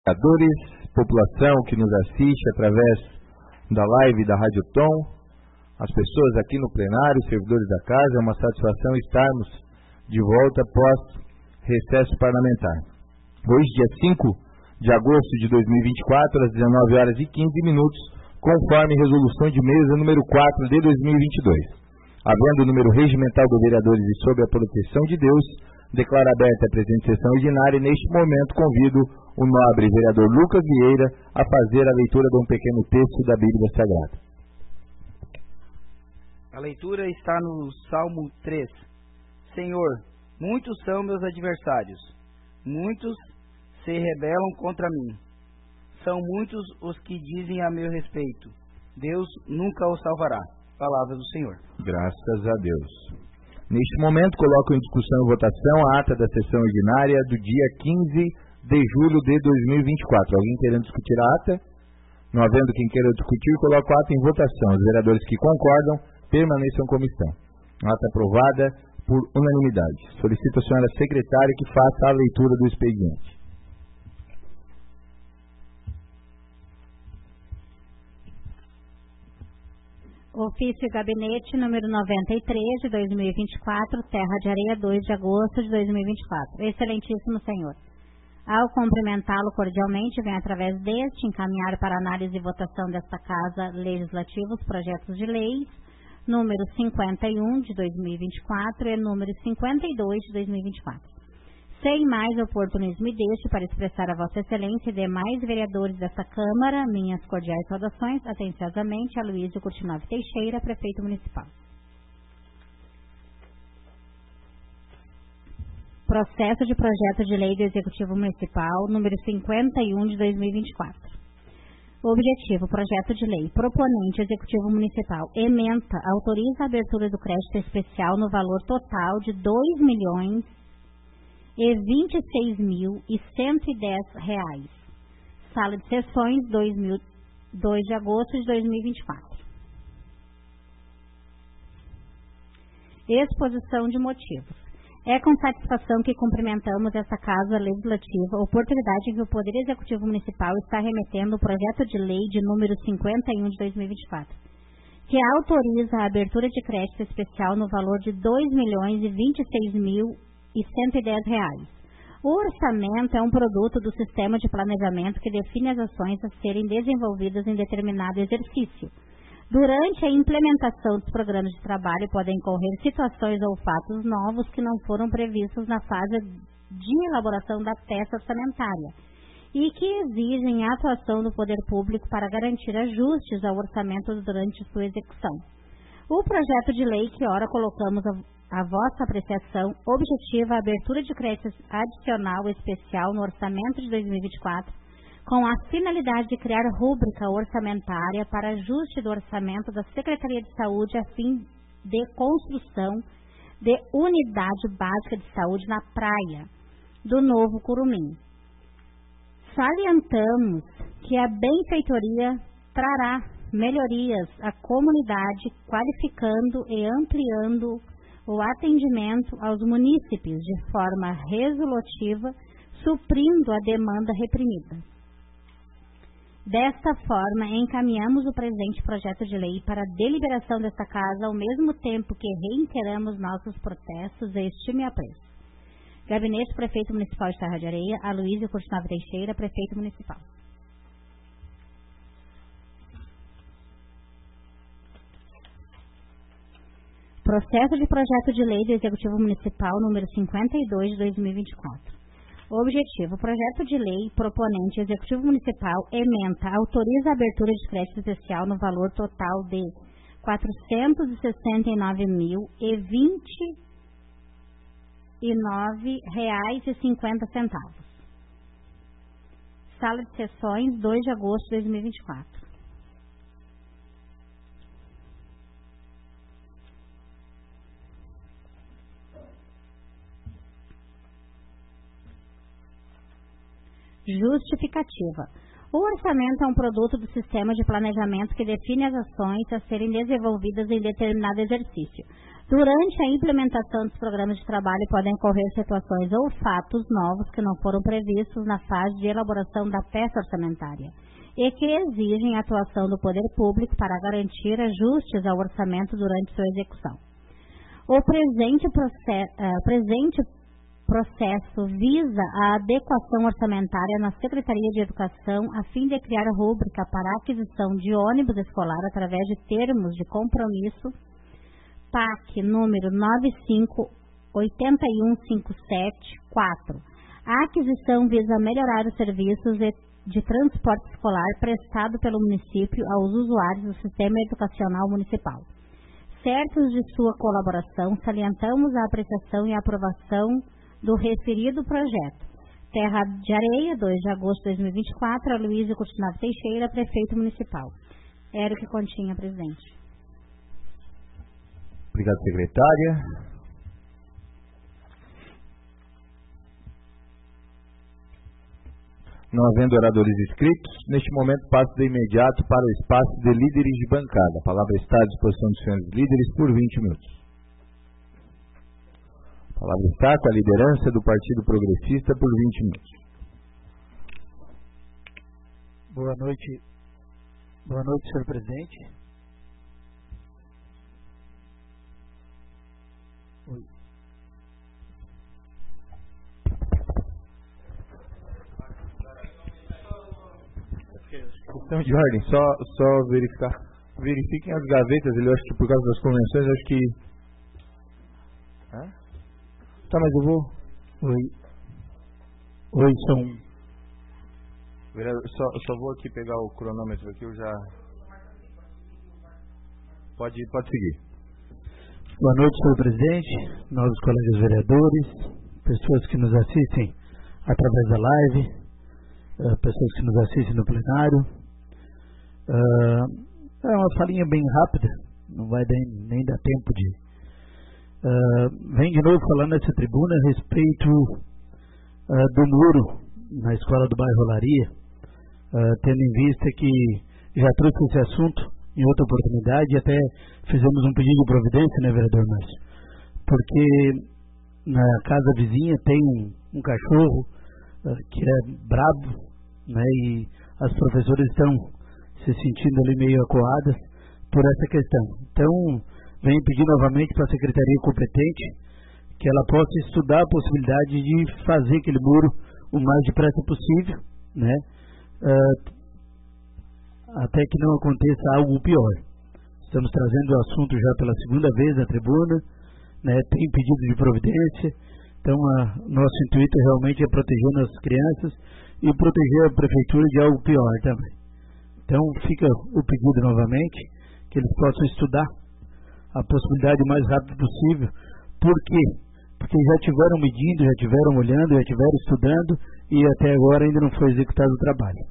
População que nos assiste através da live da Rádio Tom, as pessoas aqui no plenário, servidores da casa, é uma satisfação estarmos de volta após recesso parlamentar. Hoje, dia 5 de agosto de 2024, às 19h15, conforme resolução de mesa número 4 de 2022. Havendo o número regimental de vereadores e sob a proteção de Deus, declaro aberta a presente sessão ordinária e neste momento convido o nobre vereador Lucas Vieira a fazer a leitura de um pequeno texto da Bíblia Sagrada. A leitura está no Salmo 3. Senhor, muitos são meus adversários, muitos se rebelam contra mim. São muitos os que dizem a meu respeito. Deus nunca os salvará. Palavra do Senhor. Graças a Deus. Neste momento, coloco em discussão e votação a ata da sessão ordinária do dia 15 de julho de 2024. Alguém querendo discutir a ata? Não havendo quem queira discutir, coloco a ata em votação. Os vereadores que concordam permaneçam como estão. Ata aprovada por unanimidade. Solicito a senhora secretária que faça a leitura do expediente. Ofício e Gabinete número 93 de 2024, Terra de Areia, 2 de agosto de 2024. Excelentíssimo Senhor, ao cumprimentá-lo cordialmente, venho através deste encaminhar para análise e votação desta Casa Legislativa os projetos de leis número 51 de 2024 e número 52 de 2024. Sem mais oportunismo me deixe para expressar a Vossa Excelência e demais vereadores desta Câmara minhas cordiais saudações, atenciosamente, Aloísio Curtinov Teixeira, Prefeito Municipal. Processo de Projeto de Lei do Executivo Municipal, número 51 de 2024. Objetivo: Projeto de Lei. Proponente: Executivo Municipal. Ementa: autoriza a abertura do crédito especial no valor total de R$2.026.110. Sala de Sessões, 2 de agosto de 2024. Exposição de motivos. É com satisfação que cumprimentamos esta Casa Legislativa, oportunidade em que o Poder Executivo Municipal está remetendo o projeto de lei de número 51 de 2024, que autoriza a abertura de crédito especial no valor de R$2.026.110. O orçamento é um produto do sistema de planejamento que define as ações a serem desenvolvidas em determinado exercício. Durante a implementação dos programas de trabalho podem ocorrer situações ou fatos novos que não foram previstos na fase de elaboração da peça orçamentária e que exigem a atuação do poder público para garantir ajustes ao orçamento durante sua execução. O projeto de lei que ora colocamos a vossa apreciação objetiva a abertura de crédito adicional especial no orçamento de 2024, com a finalidade de criar rúbrica orçamentária para ajuste do orçamento da Secretaria de Saúde a fim de construção de unidade básica de saúde na praia do Novo Curumim. Salientamos que a benfeitoria trará melhorias à comunidade, qualificando e ampliando o atendimento aos munícipes de forma resolutiva, suprindo a demanda reprimida. Desta forma, encaminhamos o presente projeto de lei para a deliberação desta Casa, ao mesmo tempo que reiteramos nossos protestos e estima e apreço. Gabinete Prefeito Municipal de Terra de Areia, Aloísio Curtinov Teixeira, Prefeito Municipal. Processo de Projeto de Lei do Executivo Municipal número 52 de 2024. Objetivo: projeto de lei proponente Executivo Municipal ementa, autoriza a abertura de crédito especial no valor total de R$469.029,50. Sala de Sessões, 2 de agosto de 2024. Justificativa. O orçamento é um produto do sistema de planejamento que define as ações a serem desenvolvidas em determinado exercício. Durante a implementação dos programas de trabalho podem ocorrer situações ou fatos novos que não foram previstos na fase de elaboração da peça orçamentária e que exigem a atuação do poder público para garantir ajustes ao orçamento durante sua execução. O presente processo visa a adequação orçamentária na Secretaria de Educação a fim de criar rúbrica para a aquisição de ônibus escolar através de termos de compromisso PAC número 9581574. A aquisição visa melhorar os serviços de transporte escolar prestado pelo município aos usuários do Sistema Educacional Municipal. Certos de sua colaboração, salientamos a apreciação e aprovação do referido projeto. Terra de Areia, 2 de agosto de 2024, Aloysio Coutinho Teixeira, Prefeito Municipal. Era o que continha, presidente. Obrigado, secretária. Não havendo oradores inscritos, neste momento passo de imediato para o espaço de líderes de bancada. A palavra está à disposição dos senhores líderes por 20 minutos. A palavra está com a liderança do Partido Progressista por 20 minutos. Boa noite. Boa noite, senhor presidente. Oi. Questão de ordem, só verificar. Verifiquem as gavetas, eu acho que por causa das convenções, acho que... Tá, mas eu vou... Oi, são... Vereador, só vou aqui pegar o cronômetro aqui, eu já... Pode seguir. Boa noite, senhor presidente, novos colegas vereadores, pessoas que nos assistem através da live, pessoas que nos assistem no plenário. É uma falinha bem rápida, não vai nem dar tempo de... Vem de novo falando nessa tribuna a respeito do muro na escola do bairro Olaria, tendo em vista que já trouxe esse assunto em outra oportunidade e até fizemos um pedido de providência, né, vereador Márcio? Porque na casa vizinha tem um cachorro que é brabo, né, e as professoras estão se sentindo ali meio acuadas por essa questão. Então, venho pedir novamente para a secretaria competente que ela possa estudar a possibilidade de fazer aquele muro o mais depressa possível, né, até que não aconteça algo pior. Estamos trazendo o assunto já pela segunda vez na tribuna, né, tem pedido de providência, então nosso intuito realmente é proteger nossas crianças e proteger a prefeitura de algo pior também. Então fica o pedido novamente, que eles possam estudar a possibilidade o mais rápido possível. Por quê? Porque já tiveram medindo, já tiveram olhando, já tiveram estudando e até agora ainda não foi executado o trabalho.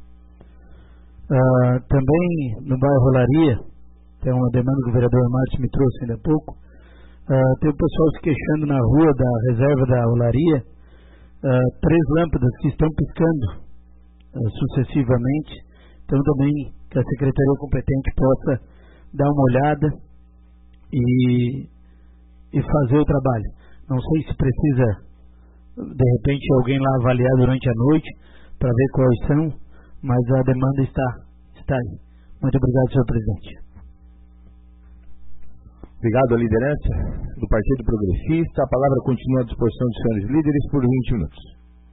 Também no bairro Olaria, tem uma demanda que o vereador Márcio me trouxe ainda há pouco, tem o pessoal se queixando na rua da reserva da Olaria, 3 lâmpadas que estão piscando sucessivamente. Então também que a secretaria competente possa dar uma olhada e fazer o trabalho. Não sei se precisa de repente alguém lá avaliar durante a noite para ver quais são, mas a demanda está aí. Muito obrigado, senhor presidente. Obrigado à liderança do Partido Progressista. A palavra continua à disposição dos senhores líderes por 20 minutos.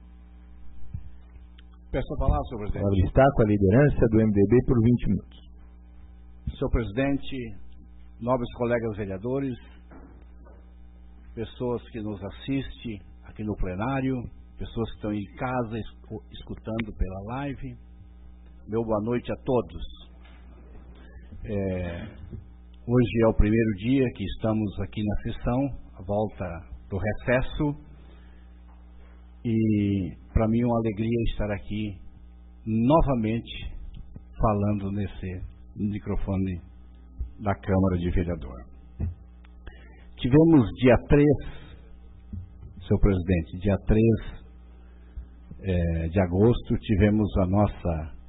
Peço a palavra, senhor presidente. A palavra está com a liderança do MDB por 20 minutos. Senhor presidente, nobres colegas vereadores, pessoas que nos assistem aqui no plenário, pessoas que estão em casa escutando pela live, meu boa noite a todos. Hoje é o primeiro dia que estamos aqui na sessão, a volta do recesso, e para mim é uma alegria estar aqui novamente falando nesse microfone da Câmara de Vereador. Tivemos dia 3, senhor presidente, dia 3 de agosto, tivemos a nossa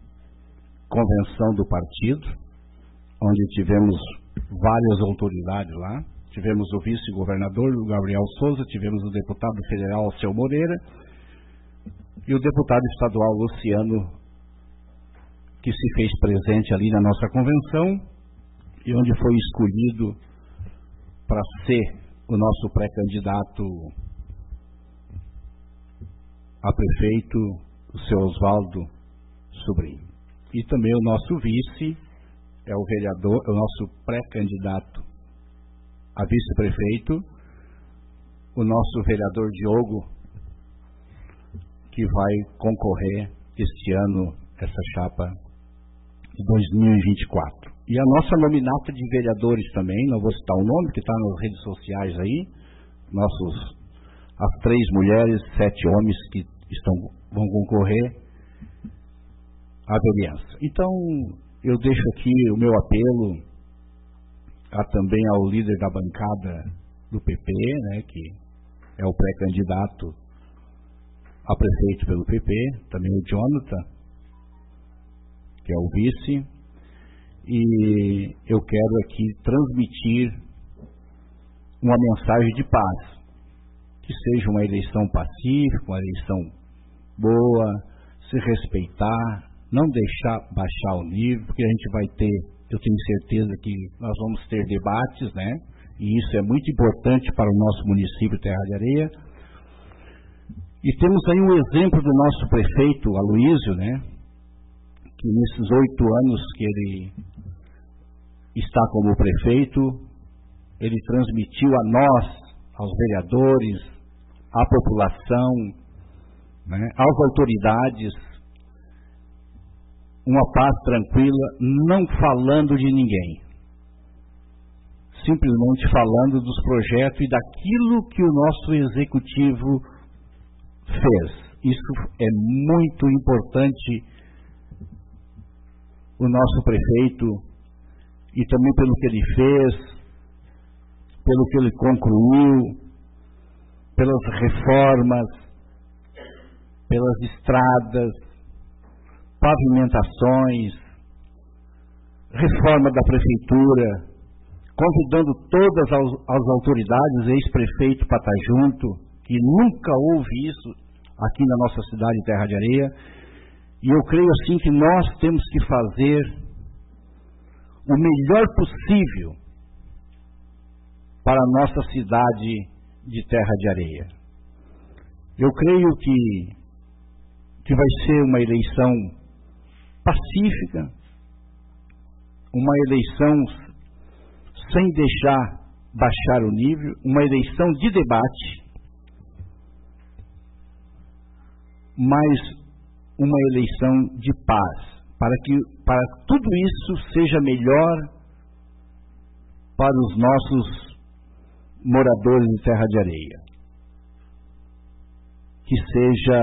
convenção do partido, onde tivemos várias autoridades lá, tivemos o vice-governador, o Gabriel Souza, tivemos o deputado federal, Alceu Moreira, e o deputado estadual, Luciano, que se fez presente ali na nossa convenção, e onde foi escolhido para ser o nosso pré-candidato a prefeito, o seu Oswaldo Sobrinho. E também o nosso vice é o vereador, o nosso pré-candidato a vice-prefeito, o nosso vereador Diogo, que vai concorrer este ano, essa chapa de 2024. E a nossa nominata de vereadores também, não vou citar o nome, que está nas redes sociais aí, as 3 mulheres, 7 homens que vão concorrer à vereança. Então, eu deixo aqui o meu apelo também ao líder da bancada do PP, né, que é o pré-candidato a prefeito pelo PP, também o Jonathan, que é o vice, e eu quero aqui transmitir uma mensagem de paz, que seja uma eleição pacífica, uma eleição boa, se respeitar, não deixar baixar o nível, porque a gente vai ter, eu tenho certeza que nós vamos ter debates, né? E isso é muito importante para o nosso município Terra de Areia. E temos aí um exemplo do nosso prefeito, Aloísio, né? Que nesses 8 anos que ele está como prefeito, ele transmitiu a nós, aos vereadores, à população, né, às autoridades, uma paz tranquila, não falando de ninguém, simplesmente falando dos projetos e daquilo que o nosso executivo fez. Isso é muito importante, o nosso prefeito, e também pelo que ele fez, pelo que ele concluiu, pelas reformas, pelas estradas, pavimentações, reforma da prefeitura, convidando todas as autoridades, ex-prefeito para estar junto, que nunca houve isso aqui na nossa cidade Terra de Areia. E eu creio assim que nós temos que fazer o melhor possível para a nossa cidade de Terra de Areia. Eu creio que vai ser uma eleição pacífica, uma eleição sem deixar baixar o nível, uma eleição de debate, mas uma eleição de paz, para que tudo isso seja melhor para os nossos moradores de Terra de Areia. Que seja,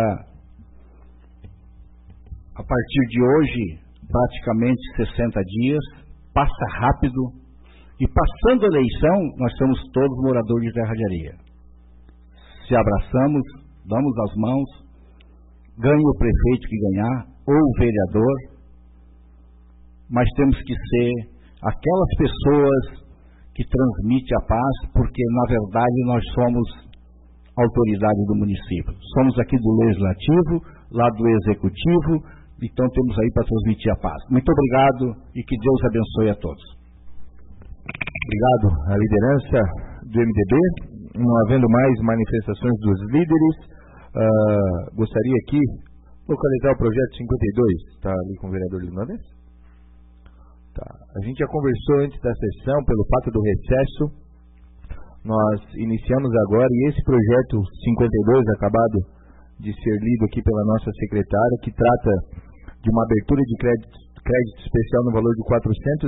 a partir de hoje, praticamente 60 dias, passa rápido, e passando a eleição, nós somos todos moradores de Terra de Areia. Se abraçamos, damos as mãos, ganha o prefeito que ganhar, ou o vereador, mas temos que ser aquelas pessoas que transmitem a paz, porque na verdade nós somos autoridade do município. Somos aqui do Legislativo, lá do Executivo, então temos aí para transmitir a paz. Muito obrigado e que Deus abençoe a todos. Obrigado à liderança do MDB. Não havendo mais manifestações dos líderes, gostaria aqui de localizar o projeto 52. Está ali com o vereador Limandes? Tá. A gente já conversou antes da sessão pelo fato do recesso. Nós iniciamos agora e esse projeto 52, acabado de ser lido aqui pela nossa secretária, que trata de uma abertura de crédito especial no valor de R$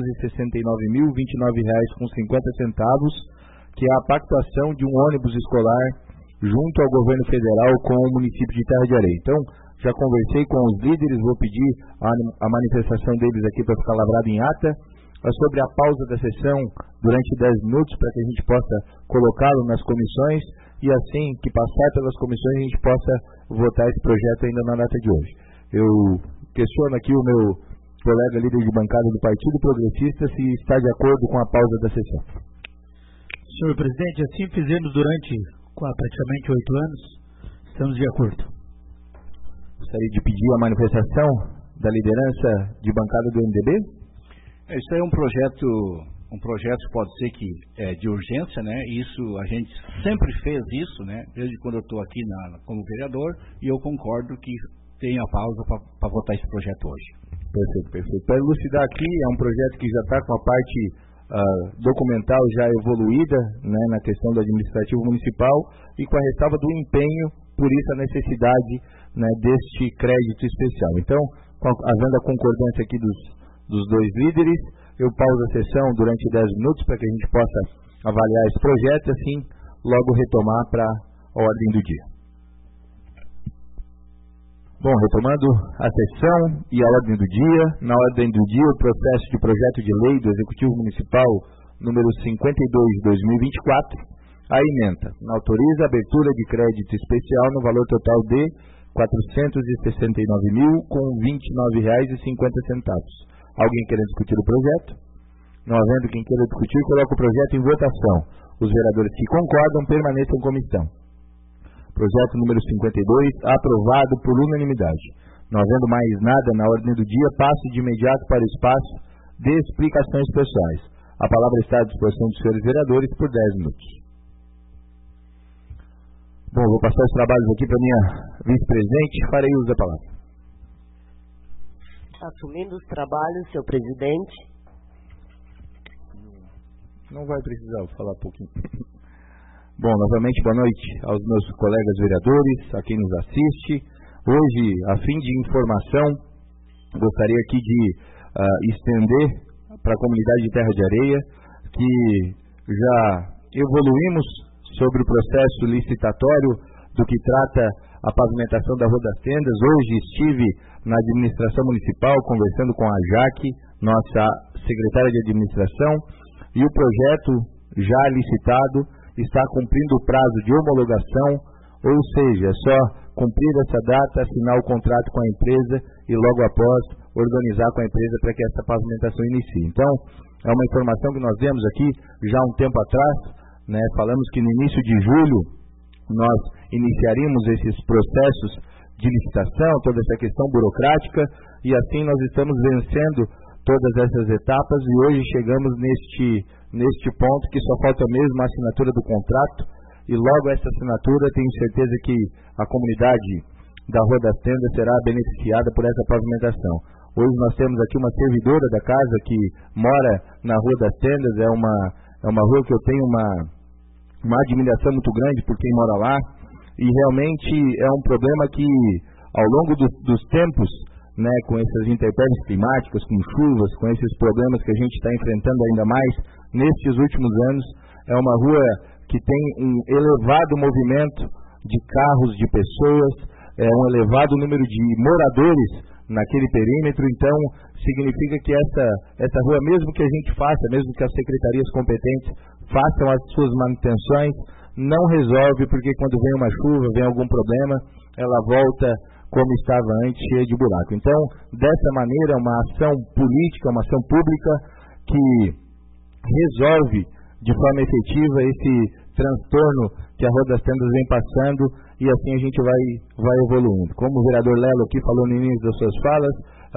469.029,50, que é a pactuação de um ônibus escolar junto ao governo federal com o município de Terra de Areia. Então, já conversei com os líderes, vou pedir a manifestação deles aqui para ficar lavrada em ata, sobre a pausa da sessão durante 10 minutos, para que a gente possa colocá-lo nas comissões e assim que passar pelas comissões a gente possa votar esse projeto ainda na data de hoje. Eu questiono aqui o meu colega líder de bancada do Partido Progressista se está de acordo com a pausa da sessão. Senhor presidente, assim fizemos durante praticamente 8 anos. Estamos de acordo. Gostaria de pedir a manifestação da liderança de bancada do MDB. Isso é um projeto pode ser que é de urgência, né? Isso a gente sempre fez isso, né? Desde quando eu estou aqui como vereador, e eu concordo que tenha pausa para votar esse projeto hoje. Perfeito. Para elucidar aqui, é um projeto que já está com a parte documental já evoluída, né, na questão do administrativo municipal, e com a ressalva do empenho, por isso a necessidade, né, deste crédito especial. Então, havendo a concordância aqui dos dois líderes, eu pauso a sessão durante 10 minutos para que a gente possa avaliar esse projeto e assim logo retomar para a ordem do dia. Bom, retomando a sessão e a ordem do dia, na ordem do dia o processo de projeto de lei do Executivo Municipal número 52/2024, a ementa autoriza a abertura de crédito especial no valor total de R$ 469.029,50. Alguém querendo discutir o projeto? Não havendo quem queira discutir, coloco o projeto em votação. Os vereadores que concordam permaneçam em comissão. Projeto número 52, aprovado por unanimidade. Não havendo mais nada na ordem do dia, passo de imediato para o espaço de explicações pessoais. A palavra está à disposição dos senhores vereadores por 10 minutos. Bom, vou passar os trabalhos aqui para minha vice-presidente. Farei uso da palavra. Assumindo os trabalhos, senhor presidente. Não vai precisar, vou falar um pouquinho. Bom, novamente, boa noite aos meus colegas vereadores, a quem nos assiste. Hoje, a fim de informação, gostaria aqui de estender para a comunidade de Terra de Areia que já evoluímos sobre o processo licitatório do que trata a pavimentação da Rua das Tendas. Hoje estive na administração municipal conversando com a Jaque, nossa secretária de administração, e o projeto já licitado está cumprindo o prazo de homologação, ou seja, é só cumprir essa data, assinar o contrato com a empresa e logo após organizar com a empresa para que essa pavimentação inicie. Então, é uma informação que nós demos aqui já há um tempo atrás, né? Falamos que no início de julho nós iniciaríamos esses processos de licitação, toda essa questão burocrática, e assim nós estamos vencendo todas essas etapas e hoje chegamos neste ponto que só falta mesmo a assinatura do contrato, e logo essa assinatura tenho certeza que a comunidade da Rua das Tendas será beneficiada por essa pavimentação. Hoje nós temos aqui uma servidora da casa que mora na Rua das Tendas, é uma rua que eu tenho uma admiração muito grande por quem mora lá, e realmente é um problema que ao longo dos tempos, né, com essas intempéries climáticas, com chuvas, com esses problemas que a gente está enfrentando ainda mais nestes últimos anos, é uma rua que tem um elevado movimento de carros, de pessoas, um elevado número de moradores naquele perímetro. Então significa que essa rua, mesmo que a gente faça, mesmo que as secretarias competentes façam as suas manutenções, não resolve, porque quando vem uma chuva, vem algum problema, ela volta como estava antes, cheia de buraco. Então, dessa maneira, uma ação política, uma ação pública que resolve de forma efetiva esse transtorno que a Rua das Tendas vem passando, e assim a gente vai evoluindo. Como o vereador Lelo aqui falou no início das suas falas,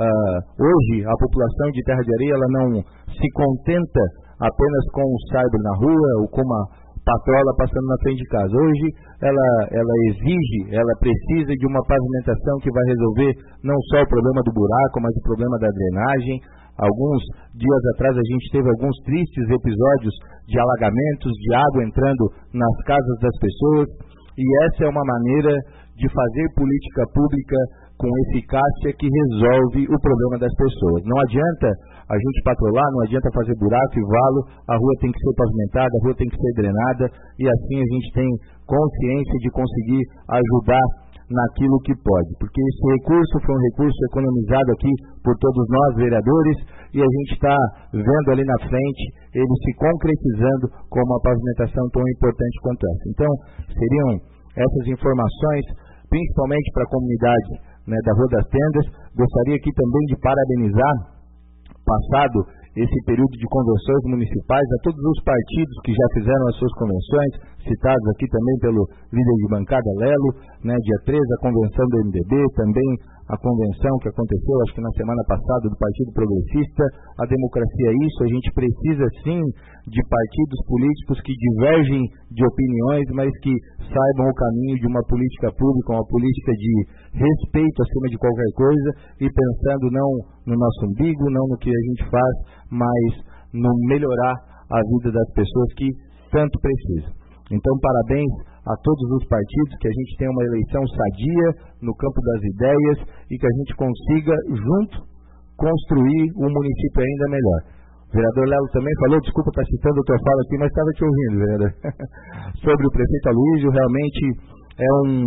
hoje a população de Terra de Areia ela não se contenta apenas com o cyber na rua ou com uma patrola passando na frente de casa. Hoje ela exige, ela precisa de uma pavimentação que vai resolver não só o problema do buraco, mas o problema da drenagem. Alguns dias atrás a gente teve alguns tristes episódios de alagamentos, de água entrando nas casas das pessoas, e essa é uma maneira de fazer política pública com eficácia que resolve o problema das pessoas. Não adianta a gente patrolar, não adianta fazer buraco e valo, a rua tem que ser pavimentada, a rua tem que ser drenada, e assim a gente tem consciência de conseguir ajudar naquilo que pode, porque esse recurso foi um recurso economizado aqui por todos nós, vereadores, e a gente está vendo ali na frente ele se concretizando como uma pavimentação tão importante quanto essa. Então, seriam essas informações, principalmente para a comunidade, né, da Rua das Tendas. Gostaria aqui também de parabenizar, passado esse período de convenções municipais, a todos os partidos que já fizeram as suas convenções, citados aqui também pelo líder de bancada Lelo, né, dia 13, a convenção do MDB, também a convenção que aconteceu, acho que na semana passada, do Partido Progressista. A democracia é isso, a gente precisa sim de partidos políticos que divergem de opiniões, mas que saibam o caminho de uma política pública, uma política de respeito acima de qualquer coisa, e pensando não no nosso umbigo, não no que a gente faz, mas no melhorar a vida das pessoas que tanto precisam. Então, parabéns a todos os partidos, que a gente tenha uma eleição sadia no campo das ideias e que a gente consiga, junto, construir um município ainda melhor. O vereador Lelo também falou, desculpa estar citando a tua fala aqui, mas estava te ouvindo, vereador, sobre o prefeito Aloysio. Realmente é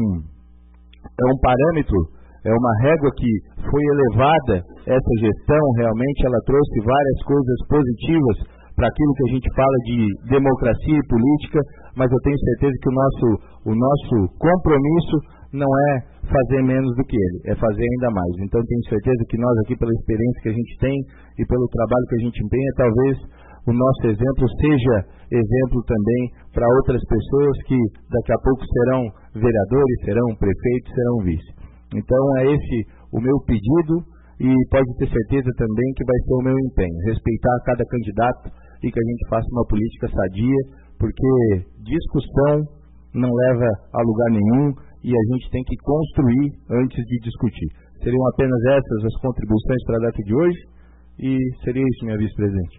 um parâmetro, é uma régua que foi elevada, essa gestão. Realmente ela trouxe várias coisas positivas para aquilo que a gente fala de democracia e política, mas eu tenho certeza que o nosso compromisso não é fazer menos do que ele, é fazer ainda mais. Então tenho certeza que nós aqui, pela experiência que a gente tem e pelo trabalho que a gente empenha, talvez o nosso exemplo seja exemplo também para outras pessoas que daqui a pouco serão vereadores, serão prefeitos, serão vice. Então é esse o meu pedido, e pode ter certeza também que vai ser o meu empenho, respeitar cada candidato e que a gente faça uma política sadia, porque discussão não leva a lugar nenhum e a gente tem que construir antes de discutir. Seriam apenas essas as contribuições para a data de hoje, e seria isso, minha vice-presidente.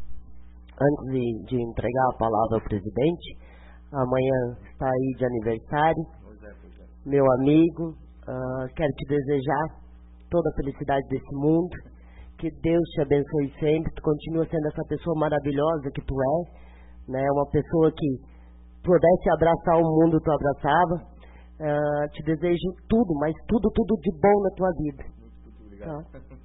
Antes de entregar a palavra ao presidente, amanhã está aí de aniversário, meu amigo, quero te desejar toda a felicidade desse mundo, que Deus te abençoe sempre, tu continua sendo essa pessoa maravilhosa que tu é, né? Uma pessoa que pudesse abraçar o mundo, tu abraçava. Te desejo tudo, mas tudo de bom na tua vida. Muito obrigado.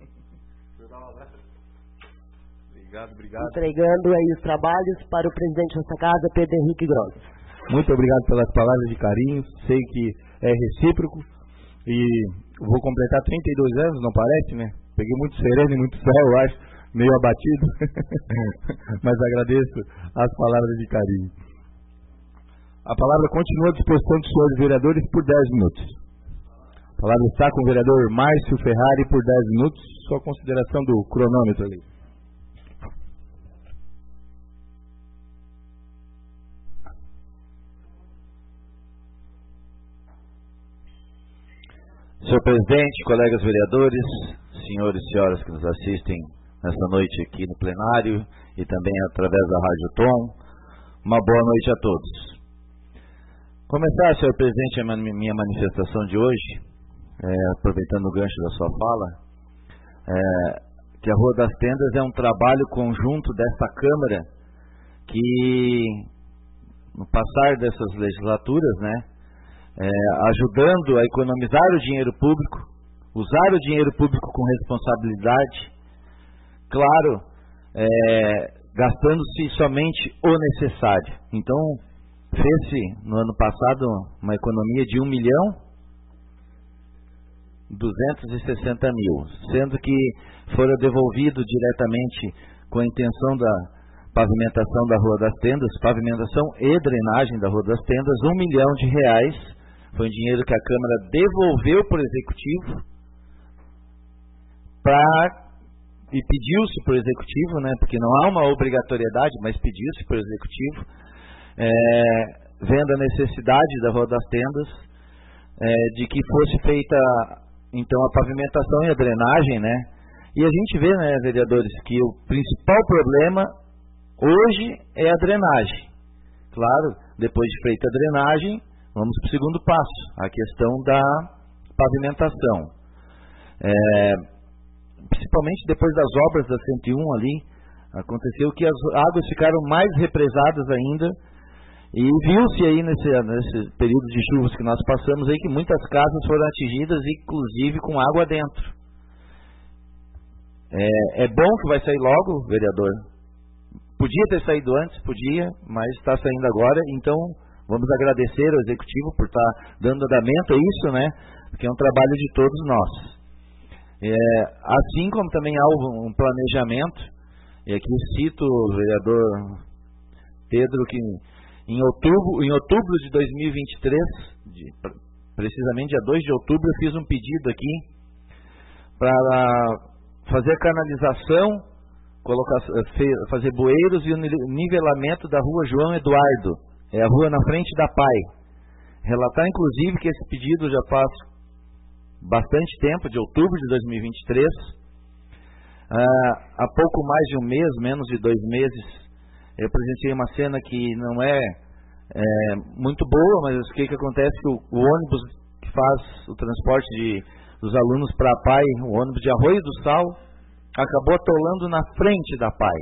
Tá? Obrigado. Entregando aí os trabalhos para o presidente dessa casa, Pedro Henrique Gross. Muito obrigado pelas palavras de carinho, sei que é recíproco, e vou completar 32 anos, não parece, né? Peguei muito sereno e muito sol, eu acho, meio abatido, mas agradeço as palavras de carinho. A palavra continua à disposição dos senhores vereadores por 10 minutos. A palavra está com o vereador Márcio Ferrari por 10 minutos, sua consideração do cronômetro ali. Senhor presidente, colegas vereadores, senhores e senhoras que nos assistem nesta noite aqui no plenário e também através da Rádio Tom, uma boa noite a todos. Começar, senhor presidente, a minha manifestação de hoje, aproveitando o gancho da sua fala, que a Rua das Tendas é um trabalho conjunto desta Câmara que, no passar dessas legislaturas, ajudando a economizar o dinheiro público, usar o dinheiro público com responsabilidade, claro, gastando-se somente o necessário. Então, fez-se no ano passado uma economia de 1.260.000, sendo que foram devolvido diretamente com a intenção da pavimentação da Rua das Tendas, pavimentação e drenagem da Rua das Tendas, R$1 milhão. Foi um dinheiro que a Câmara devolveu para o Executivo e pediu-se para o Executivo, porque não há uma obrigatoriedade, mas pediu-se para o Executivo, vendo a necessidade da Rua das Tendas, de que fosse feita então a pavimentação e a drenagem, E a gente vê, vereadores, que o principal problema hoje é a drenagem. Claro, depois de feita a drenagem, vamos para o segundo passo, a questão da pavimentação. Principalmente depois das obras da 101 ali, aconteceu que as águas ficaram mais represadas ainda, e viu-se aí nesse período de chuvas que nós passamos aí que muitas casas foram atingidas, inclusive com água dentro. É bom que vai sair logo, vereador. Podia ter saído antes, podia, mas está saindo agora, então vamos agradecer ao Executivo por estar dando andamento a isso, porque é um trabalho de todos nós. Assim como também há um planejamento E aqui cito o vereador Pedro, que em outubro de 2023, precisamente dia 2 de outubro, eu fiz um pedido aqui para fazer a canalização, fazer bueiros e o nivelamento da rua João Eduardo, é a rua na frente da PAI. Relatar, inclusive, que esse pedido já faz bastante tempo, de outubro de 2023. Há pouco mais de um mês, menos de 2 meses, eu presenciei uma cena que não é muito boa, mas o que acontece? Que o ônibus que faz o transporte dos alunos para a PAI, o ônibus de Arroio do Sal, acabou atolando na frente da PAI.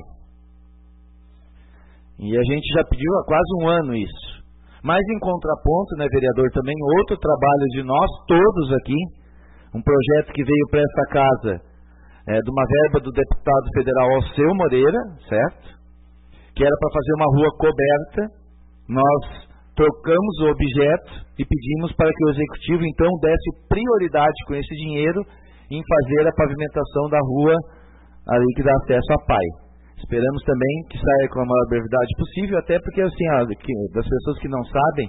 E a gente já pediu há quase um ano isso. Mas em contraponto, né, vereador, também outro trabalho de nós todos aqui, um projeto que veio para essa casa, de uma verba do deputado federal Alceu Moreira, certo? Que era para fazer uma rua coberta. Nós trocamos o objeto e pedimos para que o executivo então desse prioridade com esse dinheiro em fazer a pavimentação da rua ali que dá acesso à PAI. Esperamos também que saia com a maior brevidade possível, até porque, assim, das pessoas que não sabem,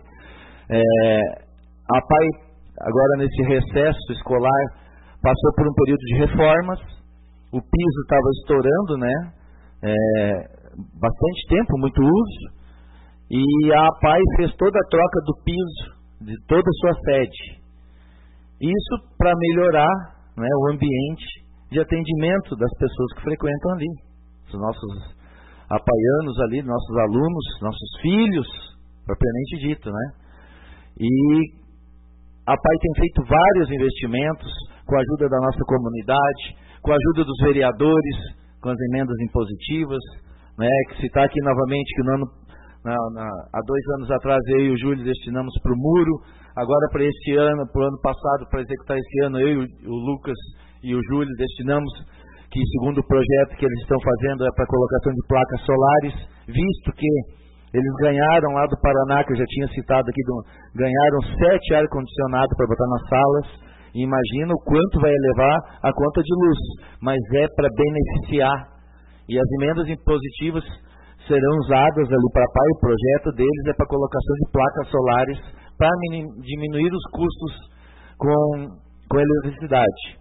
a PAI, agora nesse recesso escolar, passou por um período de reformas, o piso estava estourando, né? Bastante tempo, muito uso, e a PAI fez toda a troca do piso de toda a sua sede. Isso para melhorar, né, o ambiente de atendimento das pessoas que frequentam ali. Os nossos apaianos ali, nossos alunos, nossos filhos, propriamente dito, né? E a PAI tem feito vários investimentos com a ajuda da nossa comunidade, com a ajuda dos vereadores, com as emendas impositivas, né? Que citar aqui novamente que há 2 anos atrás eu e o Júlio destinamos para o muro, agora para este ano, para o ano passado, para executar esse ano, eu e o Lucas e o Júlio destinamos, que segundo o projeto que eles estão fazendo é para a colocação de placas solares, visto que eles ganharam lá do Paraná, que eu já tinha citado aqui, ganharam 7 ar-condicionado para botar nas salas, e imagina o quanto vai elevar a conta de luz, mas é para beneficiar, e as emendas impositivas serão usadas ali para a PAI. O projeto deles é para a colocação de placas solares para diminuir os custos com eletricidade.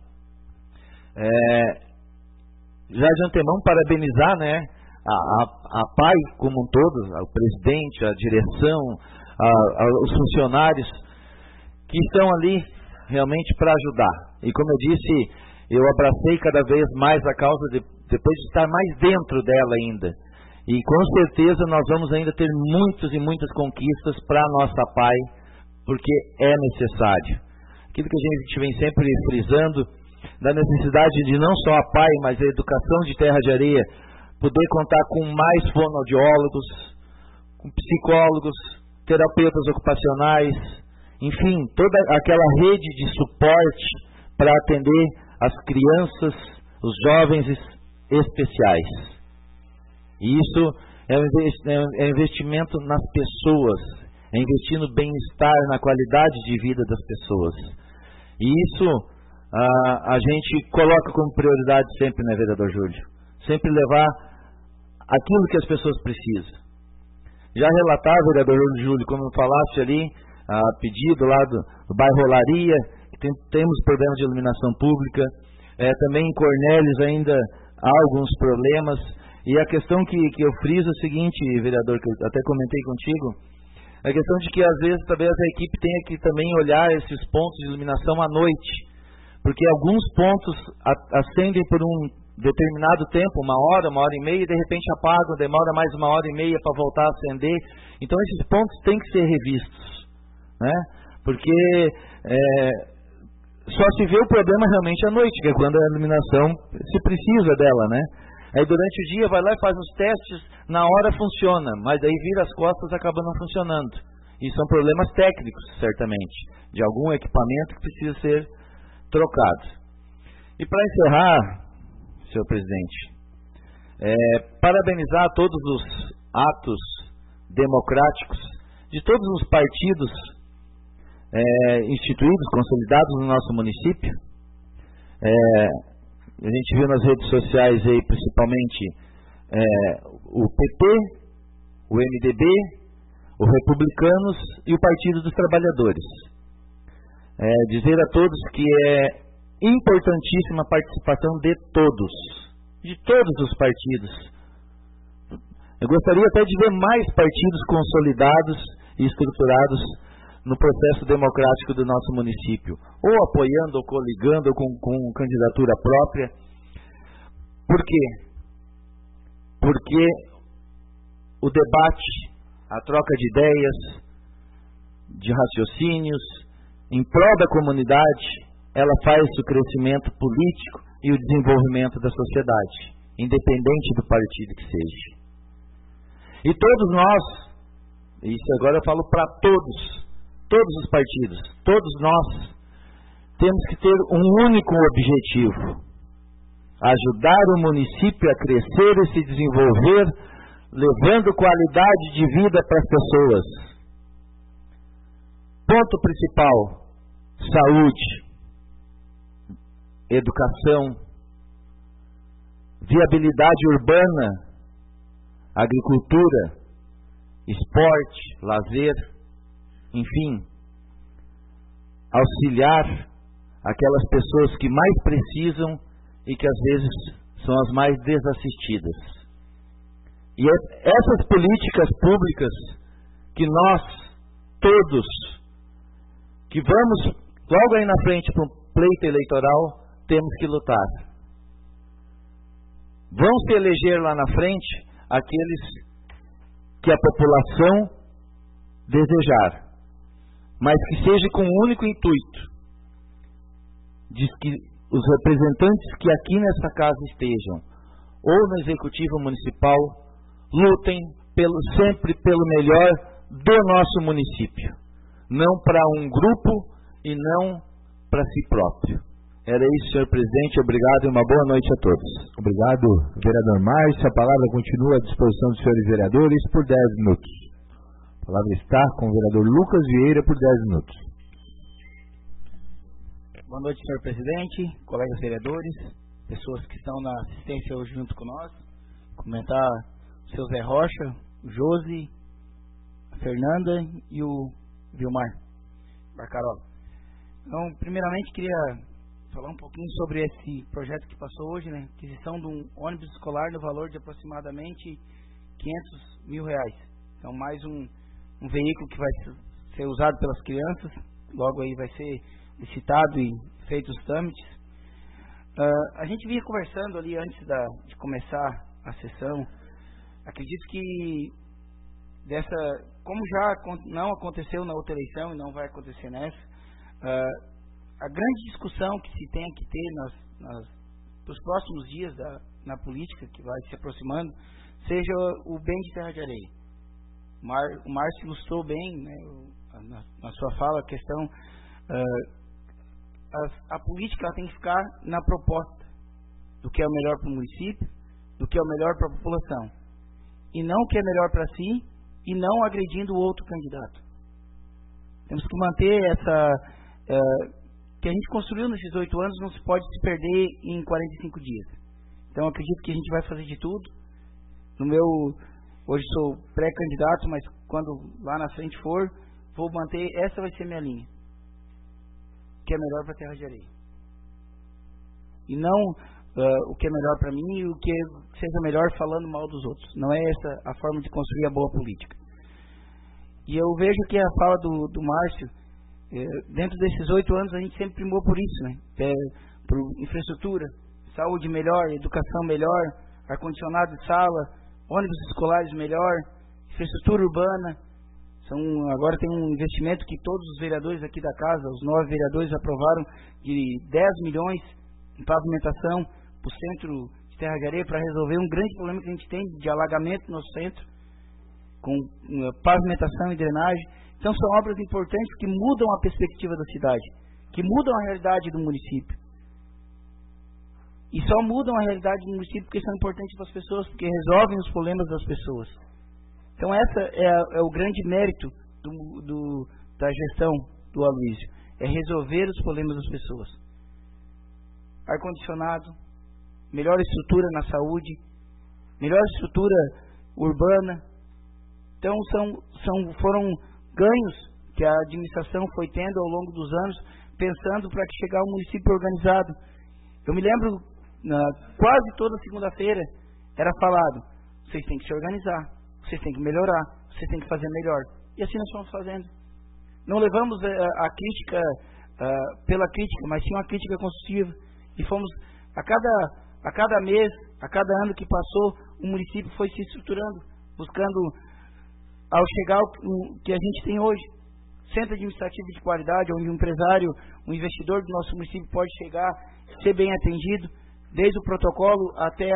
Já de antemão parabenizar, né, a PAI como um todo, o presidente, a direção, os funcionários que estão ali realmente para ajudar. E como eu disse, eu abracei cada vez mais a causa depois de estar mais dentro dela ainda. E com certeza nós vamos ainda ter muitas e muitas conquistas para a nossa PAI, porque é necessário. Aquilo que a gente vem sempre frisando, da necessidade de não só a PAI, mas a educação de Terra de Areia, poder contar com mais fonoaudiólogos, com psicólogos, terapeutas ocupacionais, enfim, toda aquela rede de suporte para atender as crianças, os jovens especiais. E isso é investimento nas pessoas, é investir no bem-estar, na qualidade de vida das pessoas. E isso a gente coloca como prioridade sempre, né, vereador Júlio? Sempre levar aquilo que as pessoas precisam. Já relatar, vereador Júlio, como falaste ali, a pedido lá do bairro Olaria, que temos problemas de iluminação pública, também em Cornélios ainda há alguns problemas. E a questão que eu friso é o seguinte, vereador, que eu até comentei contigo, a questão de que às vezes talvez a equipe tenha que também olhar esses pontos de iluminação à noite, porque alguns pontos acendem por um determinado tempo, 1 hora, 1h30, e de repente apagam, demora mais 1h30 para voltar a acender. Então esses pontos têm que ser revistos, né? Porque só se vê o problema realmente à noite, que é quando a iluminação se precisa dela, né? Aí durante o dia vai lá e faz os testes, na hora funciona, mas aí vira as costas e acaba não funcionando. E são problemas técnicos, certamente, de algum equipamento que precisa ser trocado. E para encerrar, senhor presidente, parabenizar todos os atos democráticos de todos os partidos instituídos, consolidados no nosso município. A gente viu nas redes sociais aí, principalmente o PP, o MDB, o Republicanos e o Partido dos Trabalhadores. Dizer a todos que é importantíssima a participação de todos os partidos. Eu gostaria até de ver mais partidos consolidados e estruturados no processo democrático do nosso município, ou apoiando, ou coligando, ou com candidatura própria. Por quê? Porque o debate, a troca de ideias, de raciocínios, em prol da comunidade, ela faz o crescimento político e o desenvolvimento da sociedade, independente do partido que seja. E todos nós, isso agora eu falo para todos os partidos, todos nós, temos que ter um único objetivo: ajudar o município a crescer e se desenvolver, levando qualidade de vida para as pessoas. Ponto principal: saúde, educação, viabilidade urbana, agricultura, esporte, lazer, enfim, auxiliar aquelas pessoas que mais precisam e que às vezes são as mais desassistidas. E essas políticas públicas que nós, todos, que vamos logo aí na frente para um pleito eleitoral, temos que lutar. Vão se eleger lá na frente aqueles que a população desejar, mas que seja com um único intuito: diz que os representantes que aqui nessa casa estejam, ou no executivo municipal, lutem sempre pelo melhor do nosso município, não para um grupo e não para si próprio. Era isso, senhor presidente. Obrigado e uma boa noite a todos. Obrigado, vereador Márcio. A palavra continua à disposição dos senhores vereadores por 10 minutos. A palavra está com o vereador Lucas Vieira por 10 minutos. Boa noite, senhor presidente, colegas vereadores, pessoas que estão na assistência hoje junto com nós. Comentar o seu Zé Rocha, o Josi, a Fernanda e o Vilmar Barcarola. Então, primeiramente, queria falar um pouquinho sobre esse projeto que passou hoje, né? Aquisição de um ônibus escolar no valor de aproximadamente R$500 mil. Então, mais um veículo que vai ser usado pelas crianças. Logo aí vai ser licitado e feito os trâmites. A gente vinha conversando ali antes de começar a sessão. Acredito que como já não aconteceu na outra eleição e não vai acontecer nessa, a grande discussão que se tem que ter nos próximos dias na política, que vai se aproximando, seja o bem de Terra de Areia. O Márcio ilustrou bem, né, na sua fala, a questão. A política ela tem que ficar na proposta do que é o melhor para o município, do que é o melhor para a população, e não o que é melhor para si, e não agredindo o outro candidato. Temos que manter que a gente construiu nos 18 anos, não se pode se perder em 45 dias. Então, acredito que a gente vai fazer de tudo. Hoje sou pré-candidato, mas quando lá na frente for, vou manter, essa vai ser minha linha. O que é melhor para a Terra de Areia. E não o que é melhor para mim e o que seja melhor falando mal dos outros. Não é essa a forma de construir a boa política. E eu vejo que a fala do Márcio, dentro desses 8 anos a gente sempre primou por isso, né? Por infraestrutura, saúde melhor, educação melhor, ar-condicionado de sala, ônibus escolares melhor, infraestrutura urbana. Agora tem um investimento que todos os vereadores aqui da casa, os 9 vereadores aprovaram, de 10 milhões em pavimentação para o centro de Terra de Areia, para resolver um grande problema que a gente tem de alagamento no centro, com pavimentação e drenagem. Então são obras importantes que mudam a perspectiva da cidade, que mudam a realidade do município. E só mudam a realidade do município porque são importantes para as pessoas, porque resolvem os problemas das pessoas. Então essa é o grande mérito da gestão do Aloysio, é resolver os problemas das pessoas. Ar-condicionado, melhor estrutura na saúde, melhor estrutura urbana. Então foram ganhos que a administração foi tendo ao longo dos anos, pensando para que chegar ao município organizado. Eu me lembro, quase toda segunda-feira era falado: vocês têm que se organizar, vocês têm que melhorar, vocês têm que fazer melhor. E assim nós fomos fazendo. Não levamos a crítica pela crítica, mas sim uma crítica construtiva. E fomos, a cada mês, a cada ano que passou, o município foi se estruturando, buscando, ao chegar ao que a gente tem hoje, centro administrativo de qualidade, onde um empresário, um investidor do nosso município pode chegar, ser bem atendido, desde o protocolo até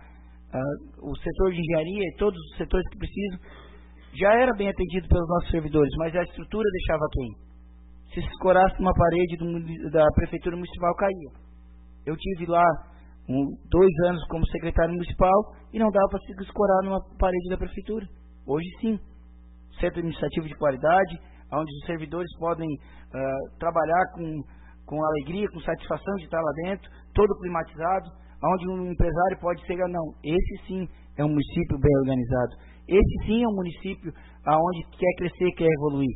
o setor de engenharia e todos os setores que precisam. Já era bem atendido pelos nossos servidores, mas a estrutura deixava quem? Se escorasse uma parede da prefeitura municipal, caía. Eu tive lá 2 anos como secretário municipal e não dava para se escorar numa parede da prefeitura. Hoje sim, centro administrativo de qualidade, onde os servidores podem trabalhar com alegria, com satisfação de estar lá dentro, todo climatizado, onde um empresário pode chegar, não, esse sim é um município bem organizado, esse sim é um município aonde quer crescer, quer evoluir.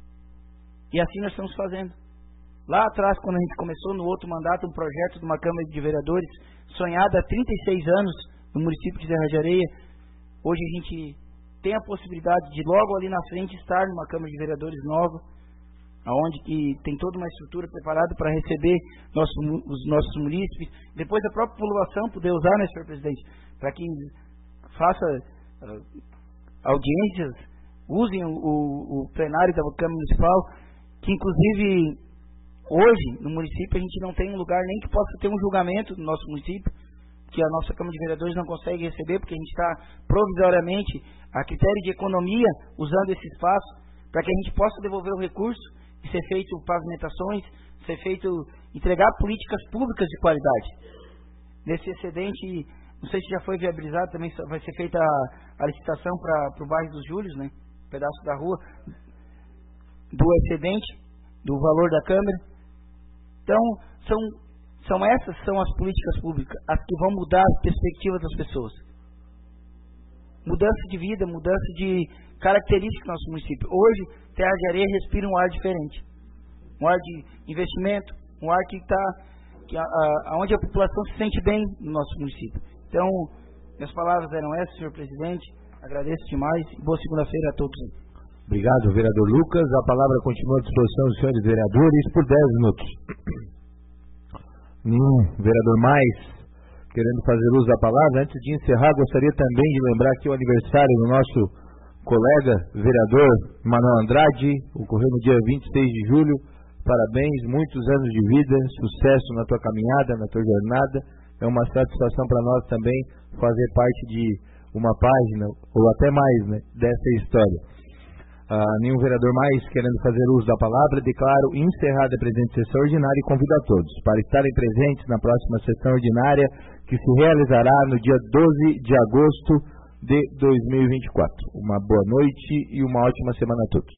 E assim nós estamos fazendo. Lá atrás, quando a gente começou no outro mandato, um projeto de uma Câmara de Vereadores, sonhado há 36 anos no município de Serra de Areia, hoje a gente tem a possibilidade de logo ali na frente estar numa Câmara de Vereadores nova, aonde que tem toda uma estrutura preparada para receber os nossos munícipes, depois a própria população poder usar, né, senhor presidente, para que faça audiências, usem o plenário da Câmara Municipal, que inclusive hoje no município a gente não tem um lugar nem que possa ter um julgamento no nosso município, que a nossa Câmara de Vereadores não consegue receber, porque a gente está provisoriamente a critério de economia usando esse espaço para que a gente possa devolver o recurso e ser feito pavimentações, ser feito, entregar políticas públicas de qualidade. Nesse excedente, não sei se já foi viabilizado, também vai ser feita a licitação para o bairro dos Júlios, né, pedaço da rua, do excedente, do valor da Câmara. Então, essas são as políticas públicas, as que vão mudar as perspectivas das pessoas. Mudança de vida, mudança de características do nosso município. Hoje, Serra de Areia respira um ar diferente. Um ar de investimento, um ar onde a população se sente bem no nosso município. Então, minhas palavras eram essas, senhor presidente. Agradeço demais e boa segunda-feira a todos. Obrigado, vereador Lucas. A palavra continua à disposição dos senhores vereadores por 10 minutos. Nenhum vereador mais querendo fazer uso da palavra. Antes de encerrar, gostaria também de lembrar que o aniversário do nosso colega vereador Manuel Andrade ocorreu no dia 26 de julho. Parabéns, muitos anos de vida, sucesso na tua caminhada, na tua jornada. É uma satisfação para nós também fazer parte de uma página, ou até mais, né, dessa história. Nenhum vereador mais querendo fazer uso da palavra, declaro encerrada a presente sessão ordinária e convido a todos para estarem presentes na próxima sessão ordinária, que se realizará no dia 12 de agosto de 2024. Uma boa noite e uma ótima semana a todos.